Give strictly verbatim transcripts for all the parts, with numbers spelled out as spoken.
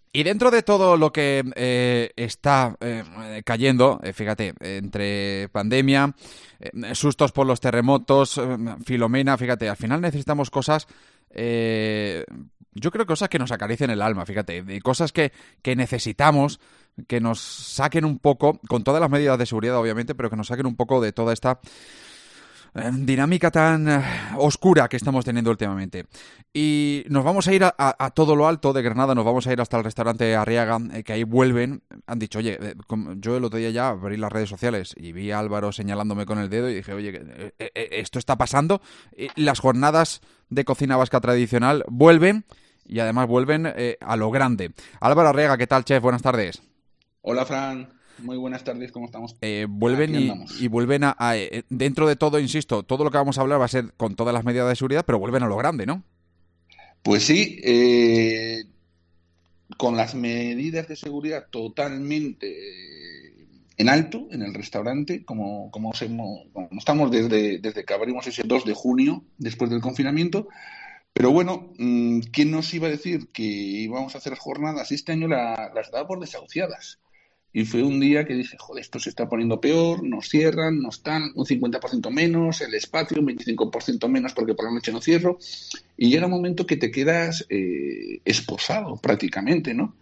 Y dentro de todo lo que eh, está eh, cayendo, eh, fíjate, entre pandemia, eh, sustos por los terremotos, eh, Filomena, fíjate, al final necesitamos cosas, eh, yo creo que cosas que nos acaricien el alma, fíjate, de cosas que, que necesitamos, que nos saquen un poco, con todas las medidas de seguridad obviamente, pero que nos saquen un poco de toda esta eh, dinámica tan eh, oscura que estamos teniendo últimamente. Y nos vamos a ir a, a, a todo lo alto de Granada, nos vamos a ir hasta el restaurante Arriaga, eh, que ahí vuelven. Han dicho, oye, eh, yo el otro día ya abrí las redes sociales y vi a Álvaro señalándome con el dedo y dije, oye, eh, eh, esto está pasando. Y las jornadas de cocina vasca tradicional vuelven y además vuelven eh, a lo grande. Álvaro Arriaga, ¿qué tal, chef? Buenas tardes. Hola Fran, muy buenas tardes, ¿cómo estamos? Eh, vuelven Aquí y, y andamos. vuelven a, a, eh, dentro de todo, insisto, todo lo que vamos a hablar va a ser con todas las medidas de seguridad, pero vuelven a lo grande, ¿no? Pues sí, eh, con las medidas de seguridad totalmente eh, en alto en el restaurante, como, como, hemos- como estamos desde, desde que abrimos ese dos de junio, después del confinamiento. Pero bueno, mm, ¿quién nos iba a decir que íbamos a hacer jornadas? Este año la- las daba por desahuciadas. Y fue un día que dije, joder, esto se está poniendo peor, nos cierran, nos están un cincuenta por ciento menos, el espacio un veinticinco por ciento menos porque por la noche no cierro. Y llega un momento que te quedas eh, esposado prácticamente, ¿no?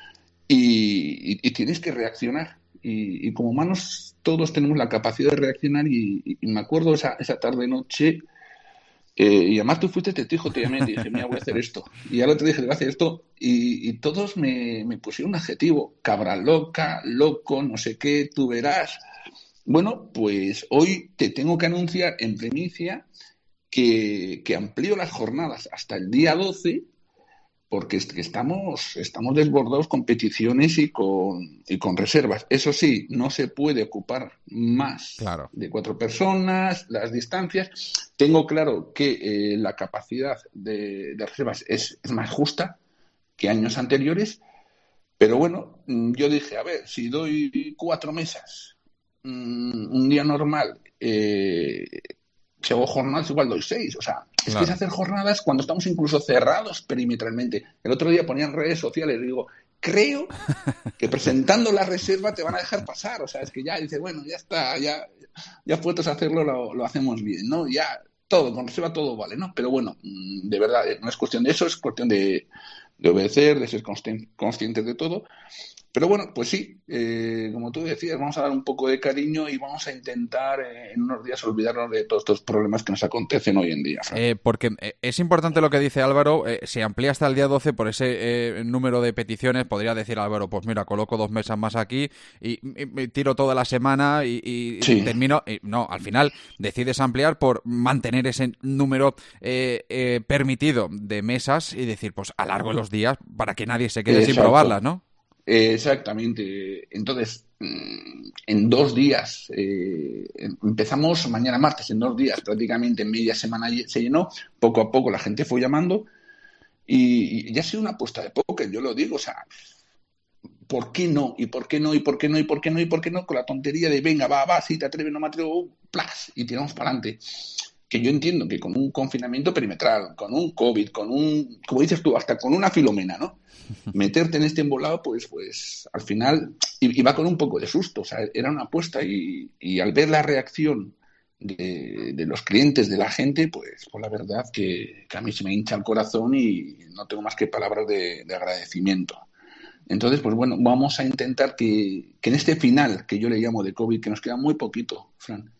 Y, y- y tienes que reaccionar. Y, y como humanos todos tenemos la capacidad de reaccionar y, y- y me acuerdo esa, esa tarde-noche eh, y además tú fuiste testigo, te llamé y te dije, mira, voy a hacer esto. Y al otro dije, voy a hacer esto. Y, y todos me, me pusieron un adjetivo, cabra loca, loco, no sé qué, tú verás. Bueno, pues hoy te tengo que anunciar en primicia que, que amplío las jornadas hasta el día doce porque es que estamos, estamos desbordados con peticiones y con, y con reservas. Eso sí, no se puede ocupar más Claro. de cuatro personas, las distancias. Tengo claro que eh, la capacidad de, de reservas es, es, más justa que años anteriores, pero bueno, mm, yo dije, a ver, si doy cuatro mesas, mmm, un día normal, eh, si hago jornadas igual doy seis. O sea, es que es Claro. hacer jornadas cuando estamos incluso cerrados perimetralmente. El otro día ponía en redes sociales y digo, creo que presentando la reserva te van a dejar pasar. O sea, es que ya dice, bueno, ya está, ya, ya puestos a hacerlo, lo, lo hacemos bien, ¿no? Ya todo, con reserva todo vale, ¿no? Pero bueno, mm, de verdad, no es cuestión de eso, es cuestión de, de obedecer, de ser conscientes de todo. Pero bueno, pues sí, eh, como tú decías, vamos a dar un poco de cariño y vamos a intentar eh, en unos días olvidarnos de todos estos problemas que nos acontecen hoy en día, Fran. Eh, porque eh, es importante lo que dice Álvaro, eh, se amplía hasta el día doce por ese eh, número de peticiones. Podría decir Álvaro, pues mira, coloco dos mesas más aquí y, y- y tiro toda la semana y, y Sí, termino. Y no, al final decides ampliar por mantener ese número eh, eh, permitido de mesas y decir, pues alargo los días para que nadie se quede sin probarlas, exacto, ¿no? exactamente. Entonces, mm, en dos días, eh, empezamos mañana martes, en dos días, prácticamente en media semana se llenó, poco a poco la gente fue llamando y, y ya ha sido una apuesta de póker, yo lo digo, o sea, ¿por qué no? ¿Y por qué no? ¿Y por qué no? ¿Y por qué no? ¿Y por qué no? Con la tontería de, venga, va, va, si te atreves, no me atrevo, uh, plas, y tiramos para adelante. Que yo entiendo que con un confinamiento perimetral, con un COVID, con un, como dices tú, hasta con una filomena, ¿no? Meterte en este embolado, pues, pues al final, y, y va con un poco de susto, o sea, era una apuesta y, y al ver la reacción de, de, los clientes, de la gente, pues, pues la verdad que, que, a mí se me hincha el corazón y no tengo más que palabras de, de agradecimiento. Entonces, pues bueno, vamos a intentar que, que en este final, que yo le llamo de COVID, que nos queda muy poquito, Fran,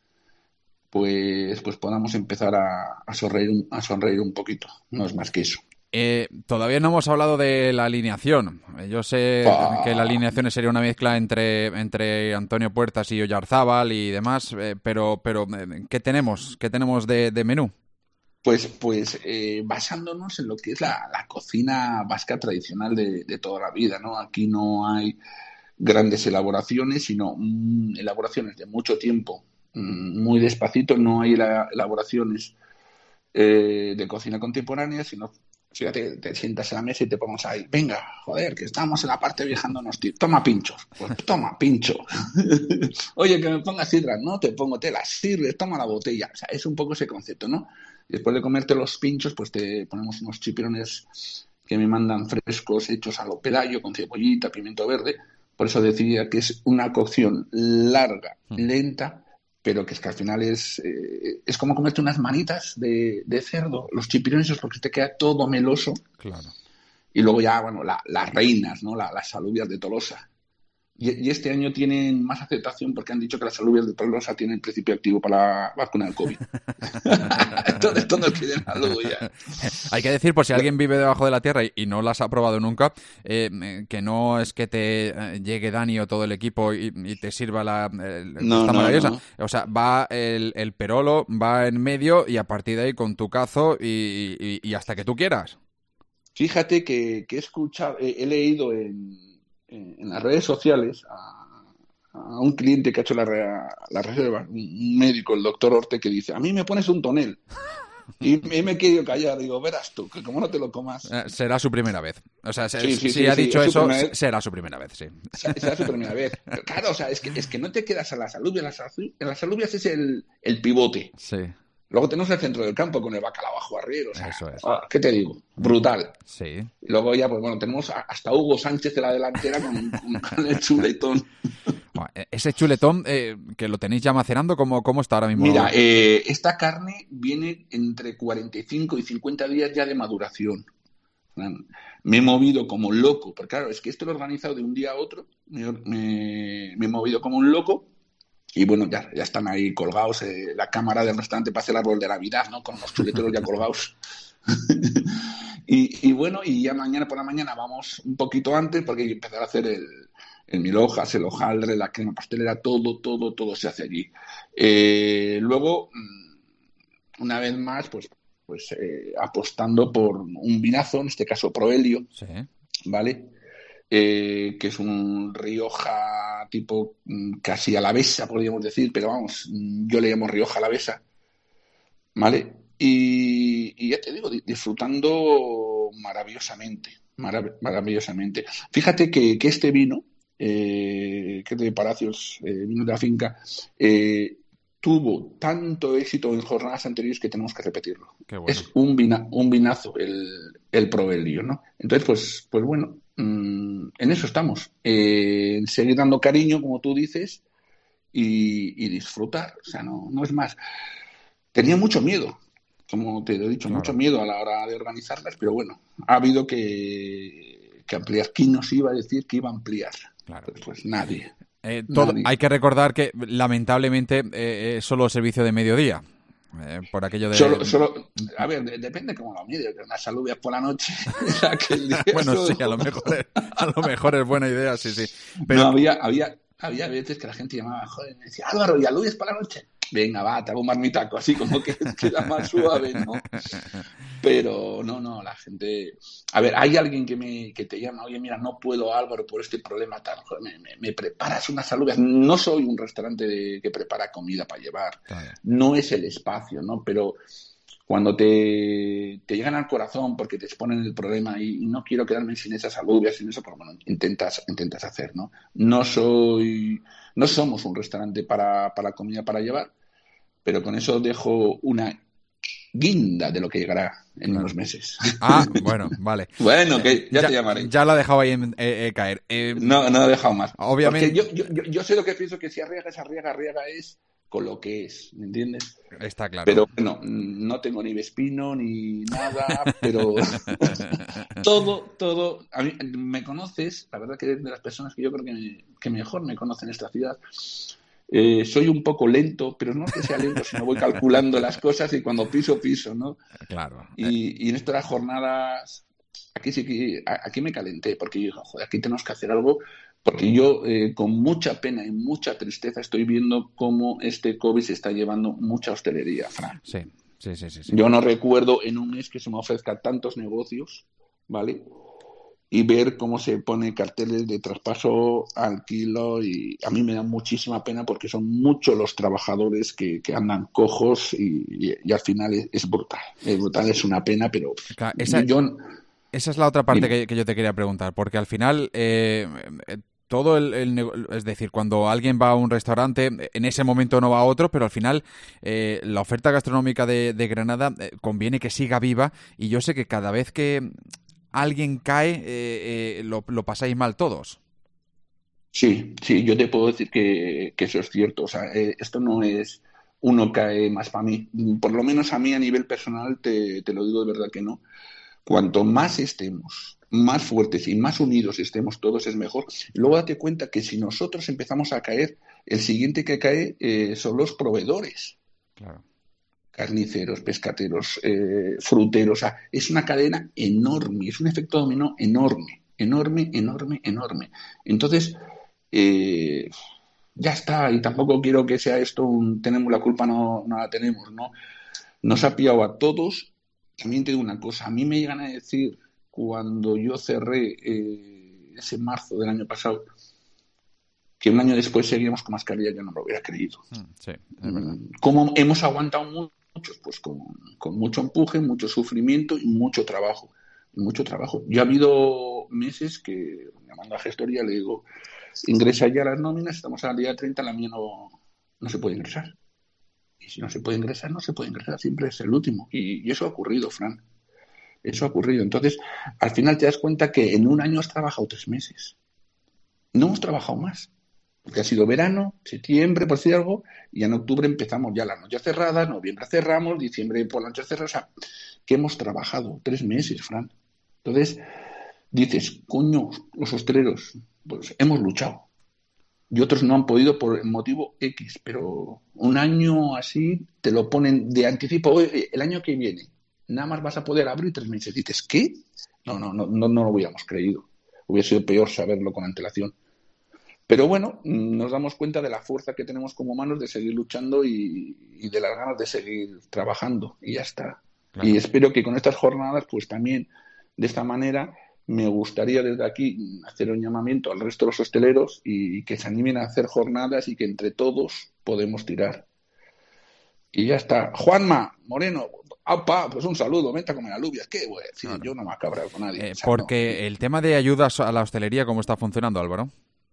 pues, pues podamos empezar a, a, sonreír, un- a sonreír un poquito. No es más que eso. Eh, todavía no hemos hablado de la alineación. Eh, Yo sé que la Pa- alineación sería una mezcla entre, entre Antonio Puertas y Oyarzábal y demás, eh, pero, pero eh, ¿qué tenemos? ¿Qué tenemos de, de menú? Pues, pues eh, basándonos en lo que es la, la cocina vasca tradicional de, de toda la vida, ¿no? Aquí no hay grandes elaboraciones, sino mm, elaboraciones de mucho tiempo, mm, muy despacito, no hay ela- elaboraciones eh, de cocina contemporánea, sino, fíjate, te sientas en la mesa y te ponemos ahí, venga, joder, que estamos en la parte viajándonos, tío, toma pinchos, pues toma pincho. Oye, que me pongas sidra, no te pongo, te las sirves, toma la botella. O sea, es un poco ese concepto, ¿no? Después de comerte los pinchos, pues te ponemos unos chipirones que me mandan frescos hechos a lo pedayo, con cebollita, pimiento verde. Por eso decía que es una cocción larga, lenta, pero que es que al final es, eh, es como comerte unas manitas de, de cerdo, los chipirones, porque te queda todo meloso. Claro. Y luego ya, bueno, la, las reinas, ¿no? La, las alubias de Tolosa. Y, y este año tienen más aceptación porque han dicho que las alubias de Tolosa tienen el principio activo para la vacuna del COVID. Entonces todos quieren alubia. Hay que decir, por si alguien vive debajo de la tierra y, y no las ha probado nunca, eh, que no es que te eh, llegue Dani o todo el equipo y, y te sirva la el, no, esta no, maravillosa. No. O sea, va el, el perolo, va en medio y a partir de ahí con tu cazo y, y, y hasta que tú quieras. Fíjate que, que he escuchado, he, he leído en, en, en las redes sociales a, a un cliente que ha hecho la, la reserva, un médico, el doctor Orte, que dice, a mí me pones un tonel. Y me, me he querido callar, digo, verás tú, que como no te lo comas... Eh, será su primera vez. O sea, se, sí, sí, si sí, ha sí, dicho eso, vez, será su primera vez, sí. Será su primera vez. Pero claro, o sea, es que, es que no te quedas a las alubias, las, las alubias es el, el pivote. Sí. Luego tenemos el centro del campo con el bacalao abajo arriero. O sea, eso es. ¿qué te digo? Brutal. Sí. Y luego ya, pues bueno, tenemos hasta Hugo Sánchez de la delantera con, con, con el chuletón. Ese chuletón, eh, que lo tenéis ya macerando, ¿cómo, cómo está ahora mismo? Mira, eh, esta carne viene entre cuarenta y cinco y cincuenta días ya de maduración. Me he movido como loco, porque claro, es que esto lo he organizado de un día a otro. Me, me, me he movido como un loco. Y bueno, ya, ya están ahí colgados, eh, la cámara del restaurante para hacer el árbol de Navidad, ¿no? Con los chuleteros ya colgados. y, y bueno, y ya mañana por la mañana vamos un poquito antes porque hay que empezar a hacer el, el mil hojas, el hojaldre, la crema pastelera, todo, todo, todo se hace allí. Eh, luego, una vez más, pues, pues eh, apostando por un vinazo, en este caso Proelio, sí. ¿vale? Eh, que es un Rioja tipo casi alavesa, podríamos decir, pero vamos, yo le llamo Rioja alavesa, ¿vale? Y, y ya te digo, disfrutando maravillosamente, marav- maravillosamente. Fíjate que, que este vino, eh, que es de Palacios, eh, vino de la finca, eh, tuvo tanto éxito en jornadas anteriores que tenemos que repetirlo. Qué bueno. Es un, vina, un vinazo el, el Provelio, ¿no? Entonces, pues, pues bueno, mmm, en eso estamos. Eh, seguir dando cariño, como tú dices, y, y disfrutar. O sea, no, no es más. Tenía mucho miedo, como te he dicho, Claro. mucho miedo a la hora de organizarlas, pero bueno, ha habido que, que ampliar. ¿Quién nos iba a decir que iba a ampliar? Claro. Pues, pues nadie. Eh, todo, nadie. hay que recordar que lamentablemente eh, es solo servicio de mediodía. Eh, por aquello de... Solo, solo, a ver, de, depende cómo lo mide, que unas alubias por la noche. Aquel día bueno, sí, solo... a lo mejor es, a lo mejor es buena idea, sí, sí. Pero... No, había, había, había veces que la gente llamaba, joder, me decía, Álvaro, ¿y alubias por la noche? Venga, va, te hago un marmitaco, así como que queda más suave, ¿no? Pero no, no, la gente... A ver, hay alguien que me que te llama, oye, mira, no puedo, Álvaro, por este problema tal, joder, me, me, me preparas unas alubias. No soy un restaurante de, que prepara comida para llevar, Claro. no es el espacio, ¿no? Pero cuando te, te llegan al corazón porque te exponen el problema y, y no quiero quedarme sin esas alubias, sin eso, pues bueno, intentas, intentas hacer, ¿no? No soy... No somos un restaurante para, para comida para llevar, pero con eso dejo una guinda de lo que llegará en Claro. unos meses. Ah, bueno, vale. Bueno, que ya, ya te llamaré. Ya lo ha dejado ahí en, eh, eh, caer. Eh, no, no he dejado más. Obviamente. Porque yo, yo, yo, yo sé lo que pienso, que si arriesgas, arriesga, arriesga es con lo que es, ¿me entiendes? Está claro. Pero bueno, no tengo ni Vespino ni nada, pero todo, todo. A mí me conoces, la verdad que eres de las personas que yo creo que, me, que mejor me conocen en esta ciudad. Eh, soy un poco lento, pero no es que sea lento, sino voy calculando las cosas y cuando piso, piso, ¿no? Claro. Y, y en estas jornadas, aquí sí que, aquí me calenté, porque yo dije, joder, aquí tenemos que hacer algo, porque yo eh, con mucha pena y mucha tristeza estoy viendo cómo este COVID se está llevando mucha hostelería, Fran. Sí, sí, sí, sí, sí. Yo no recuerdo en un mes que se me ofrezcan tantos negocios, ¿vale? Y ver cómo se pone carteles de traspaso al kilo, y a mí me da muchísima pena porque son muchos los trabajadores que, que andan cojos y, y, y al final es, es brutal, es brutal, es una pena, pero claro, esa, yo, esa es la otra parte que, que yo te quería preguntar, porque al final eh, todo el, el, es decir, cuando alguien va a un restaurante, en ese momento no va a otro, pero al final eh, la oferta gastronómica de, de Granada eh, conviene que siga viva, y yo sé que cada vez que alguien cae, eh, eh, lo, lo pasáis mal todos. Sí, sí, yo te puedo decir que, que eso es cierto. O sea, eh, esto no es uno cae más para mí. Por lo menos a mí a nivel personal te, te lo digo de verdad que no. Cuanto más estemos, más fuertes y más unidos estemos todos es mejor. Luego date cuenta que si nosotros empezamos a caer, el siguiente que cae eh, son los proveedores. Claro. Carniceros, pescateros, eh, fruteros. O sea, es una cadena enorme, es un efecto dominó enorme, enorme, enorme, enorme. Entonces, eh, ya está, y tampoco quiero que sea esto un tenemos la culpa, no, no la tenemos, ¿no? Nos ha pillado a todos. También te digo una cosa, a mí me llegan a decir cuando yo cerré eh, ese marzo del año pasado que un año después seguíamos con mascarilla, yo no me lo hubiera creído. Sí, es verdad. ¿Cómo hemos aguantado muchos? Pues con, con mucho empuje, mucho sufrimiento y mucho trabajo. Y mucho trabajo. Yo ha habido meses que, llamando a gestoría, le digo, ingresa ya las nóminas, estamos al día treinta, la mía no, no se puede ingresar. Y si no se puede ingresar, no se puede ingresar, siempre es el último. Y, y eso ha ocurrido, Fran. Eso ha ocurrido. Entonces, al final te das cuenta que en un año has trabajado tres meses. No hemos trabajado más. Porque ha sido verano, septiembre, por decir algo, y en octubre empezamos ya las noches cerradas, noviembre cerramos, diciembre por las noches cerradas. O sea, que hemos trabajado tres meses, Fran. Entonces, dices, coño, los hosteleros, pues hemos luchado. Y otros no han podido por motivo X, pero un año así te lo ponen de anticipo. Oye, el año que viene nada más vas a poder abrir tres meses. Dices, ¿qué? No, no, no, no, no lo hubiéramos creído. Hubiera sido peor saberlo con antelación. Pero bueno, nos damos cuenta de la fuerza que tenemos como humanos de seguir luchando y, y de las ganas de seguir trabajando. Y ya está. Claro. Y espero que con estas jornadas, pues también de esta manera, me gustaría desde aquí hacer un llamamiento al resto de los hosteleros y que se animen a hacer jornadas y que entre todos podemos tirar. Y ya está. Juanma Moreno, ¡apa! Pues un saludo, vente a comer alubias. ¿Qué voy a decir? Claro. Yo no me acabaré con nadie. Eh, o sea, porque no. el tema de ayudas a la hostelería, ¿cómo está funcionando, Álvaro?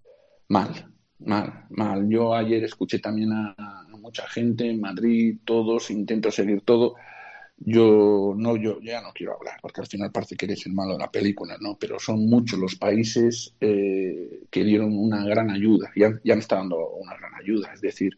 Mal, mal, mal. Yo ayer escuché también a, a mucha gente en Madrid, todos, intento seguir todo. Yo no, yo ya no quiero hablar, porque al final parece que eres el malo de la película, ¿no? Pero son muchos los países eh, que dieron una gran ayuda, y han, ya han estado dando una gran ayuda. Es decir,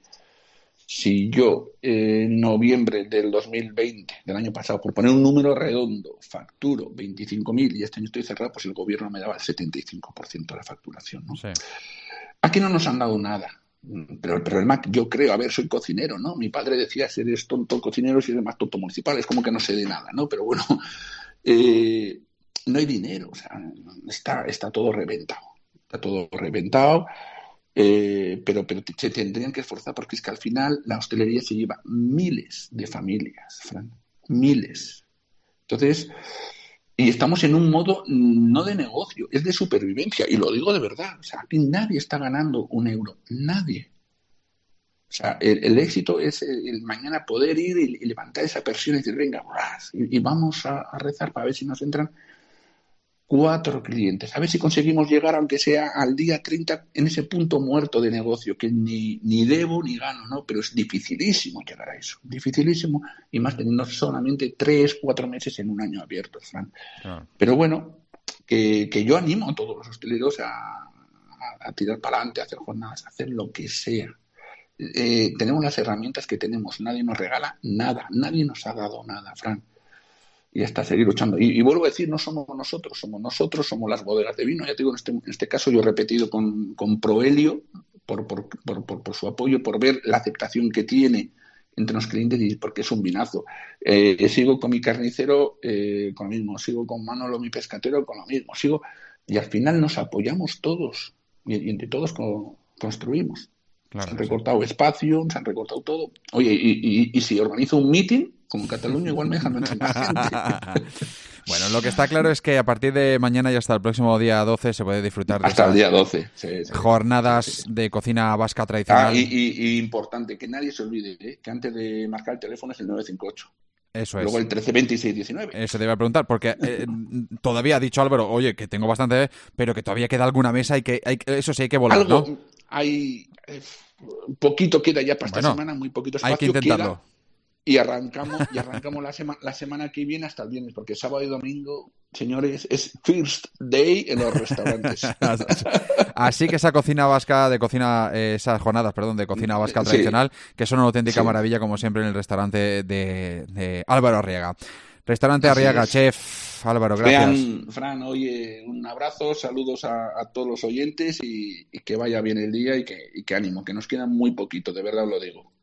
si yo eh, en noviembre del dos mil veinte, del año pasado, por poner un número redondo, facturo veinticinco mil y este año estoy cerrado, pues el gobierno me daba el setenta y cinco por ciento de la facturación, ¿no? Sí. Aquí no nos han dado nada. Pero el problema, yo creo, a ver, soy cocinero, ¿no? Mi padre decía, si eres tonto cocinero, si eres más tonto municipal, es como que no sé de nada, ¿no? Pero bueno, eh, no hay dinero, o sea, está, está todo reventado, está todo reventado, eh, pero, pero se tendrían que esforzar porque es que al final la hostelería se lleva miles de familias, Fran, miles. Entonces, y estamos en un modo no de negocio, es de supervivencia. Y lo digo de verdad. O sea, aquí nadie está ganando un euro. Nadie. O sea, el, el éxito es el, el mañana poder ir y, y levantar esa presión y decir, venga, y, y vamos a, a rezar para ver si nos entran cuatro clientes. A ver si conseguimos llegar, aunque sea al día treinta, en ese punto muerto de negocio, que ni, ni debo ni gano, ¿no? Pero es dificilísimo llegar a eso. Dificilísimo. Y más teniendo solamente tres, cuatro meses en un año abierto, Fran. Claro. Pero bueno, que, que yo animo a todos los hosteleros a, a, a tirar para adelante, a hacer jornadas, a hacer lo que sea. Eh, tenemos las herramientas que tenemos. Nadie nos regala nada. Nadie nos ha dado nada, Fran. Y hasta seguir luchando. Y, y vuelvo a decir, no somos nosotros, somos nosotros, somos las bodegas de vino. Ya te digo, en este, en este caso yo he repetido con, con Proelio por, por, por, por, por su apoyo, por ver la aceptación que tiene entre los clientes y porque es un vinazo. Eh, sigo con mi carnicero eh, con lo mismo, sigo con Manolo, mi pescatero, con lo mismo, sigo y al final nos apoyamos todos y, y entre todos co- construimos. Claro, se han recortado sí. espacio, se han recortado todo. Oye, y, y, y si organizo un meeting, como en Cataluña, igual me dejan mucha más gente. Bueno, lo que está claro es que a partir de mañana y hasta el próximo día doce se puede disfrutar de hasta el día doce. Sí, sí, jornadas sí, sí. de cocina vasca tradicional. Ah, y, y, y importante, que nadie se olvide, ¿eh? Que antes de marcar el teléfono es el nueve cinco ocho. Eso es. Luego el trece veintiséis diecinueve. Eso te iba a preguntar, porque eh, todavía ha dicho Álvaro, oye, que tengo bastante, pero que todavía queda alguna mesa y que hay, eso sí hay que volar, Algo, ¿no? Hay... Eh, poquito queda ya para esta bueno, semana, muy poquito espacio. Hay que intentarlo. Queda, y arrancamos y arrancamos la, sema, la semana que viene hasta el viernes, porque sábado y domingo, señores, es first day en los restaurantes. Así que esa cocina vasca, de cocina, eh, esas jornadas, perdón, de cocina vasca tradicional, sí, que son una auténtica sí. maravilla, como siempre, en el restaurante de, de Álvaro Arriaga. Restaurante Así Arriaga, es. Chef Álvaro, gracias. Fran, Fran, oye, un abrazo, saludos a, a todos los oyentes y, y que vaya bien el día y que, y que ánimo, que nos queda muy poquito, de verdad os lo digo.